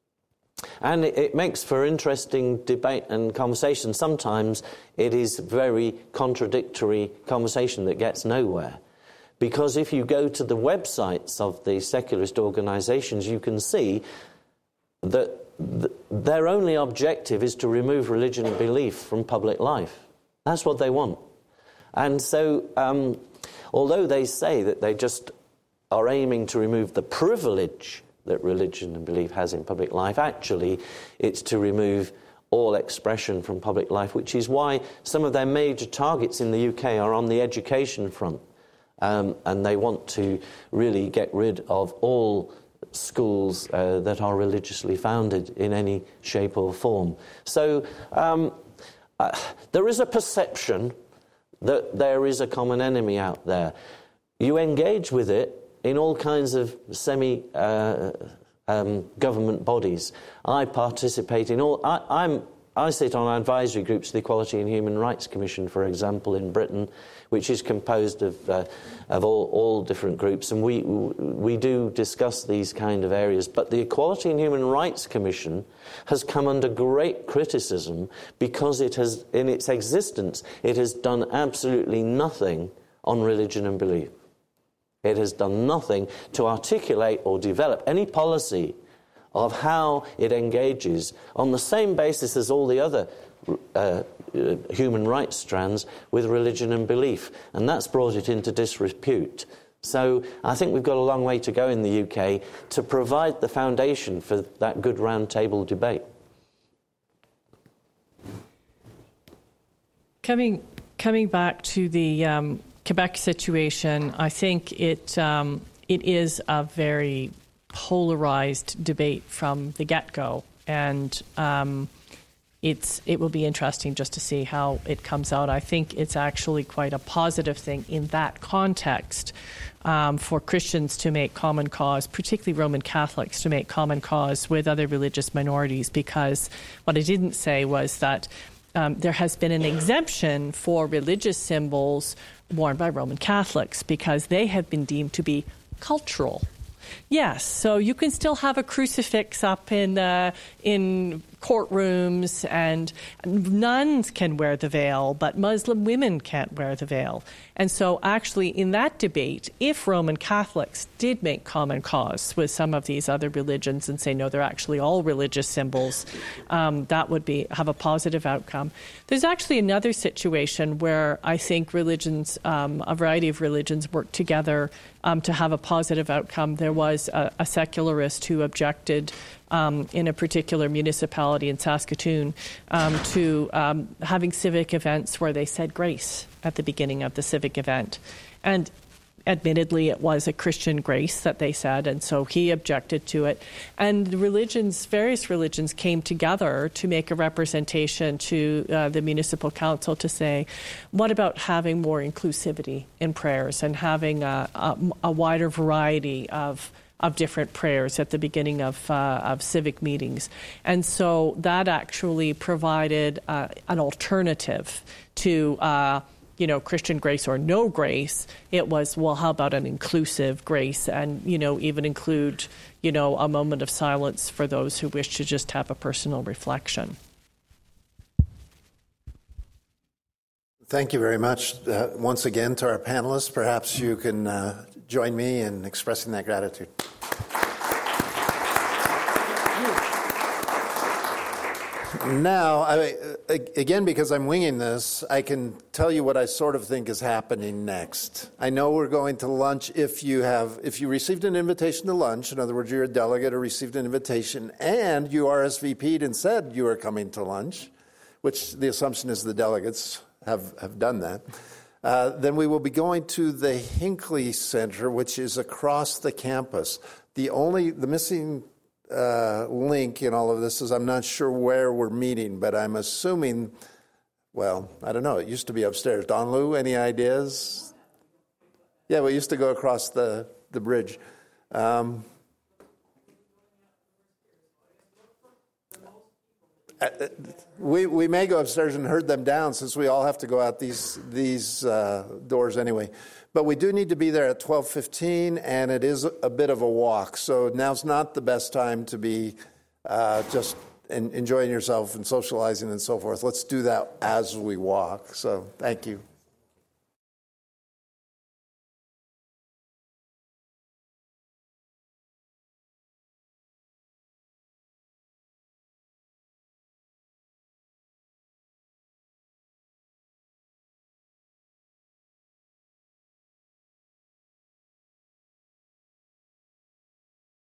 And it, it makes for interesting debate and conversation. Sometimes it is very contradictory conversation that gets nowhere. Because if you go to the websites of the secularist organisations, you can see that th- their only objective is to remove religion and belief from public life. That's what they want. And so, um, although they say that they just are aiming to remove the privilege that religion and belief has in public life, actually it's to remove all expression from public life, which is why some of their major targets in the U K are on the education front. Um, and they want to really get rid of all schools uh, that are religiously founded in any shape or form. So um, uh, there is a perception that there is a common enemy out there. You engage with it in all kinds of semi uh, um, government bodies. I participate in all. I, I'm. I sit on advisory groups to the Equality and Human Rights Commission, for example, in Britain, which is composed of uh, of all, all different groups, and we we do discuss these kind of areas. But the Equality and Human Rights Commission has come under great criticism because it has, in its existence, it has done absolutely nothing on religion and belief. It has done nothing to articulate or develop any policy of how it engages on the same basis as all the other uh, uh, human rights strands with religion and belief. And that's brought it into disrepute. So I think we've got a long way to go in the U K to provide the foundation for that good round table debate. Coming, coming back to the um, Quebec situation, I think it um, it is a very polarized debate from the get-go, and um, it's it will be interesting just to see how it comes out. I think it's actually quite a positive thing in that context um, for Christians to make common cause, particularly Roman Catholics, to make common cause with other religious minorities, because what I didn't say was that um, there has been an exemption for religious symbols worn by Roman Catholics because they have been deemed to be cultural. Yes, so you can still have a crucifix up in uh, in courtrooms, and nuns can wear the veil, but Muslim women can't wear the veil. And so actually in that debate, if Roman Catholics did make common cause with some of these other religions and say, no, they're actually all religious symbols, um, that would be have a positive outcome. There's actually another situation where I think religions, um, a variety of religions work together um, to have a positive outcome. There was a, a secularist who objected Um, in a particular municipality in Saskatoon um, to um, having civic events where they said grace at the beginning of the civic event. And admittedly, it was a Christian grace that they said, and so he objected to it. And religions, various religions came together to make a representation to uh, the municipal council to say, what about having more inclusivity in prayers and having a, a, a wider variety of of different prayers at the beginning of uh, of civic meetings. And so that actually provided uh, an alternative to, uh, you know, Christian grace or no grace. It was, well, how about an inclusive grace, and, you know, even include, you know, a moment of silence for those who wish to just have a personal reflection. Thank you very much. Uh, once again, to our panelists, perhaps you can uh, join me in expressing that gratitude. Now, I, again, because I'm winging this, I can tell you what I sort of think is happening next. I know we're going to lunch if you have, if you received an invitation to lunch, in other words, you're a delegate or received an invitation, and you R S V P'd and said you were coming to lunch, which the assumption is the delegates have, have done that, uh, then we will be going to the Hinckley Center, which is across the campus. The only, the missing Uh, link in all of this is I'm not sure where we're meeting, but I'm assuming, well, I don't know. It used to be upstairs. Don Lu, any ideas? Yeah, we used to go across the, the bridge. Um, we we may go upstairs and herd them down since we all have to go out these these uh, doors anyway. But we do need to be there at twelve fifteen, and it is a bit of a walk. So now's not the best time to be uh, just in, enjoying yourself and socializing and so forth. Let's do that as we walk. So thank you.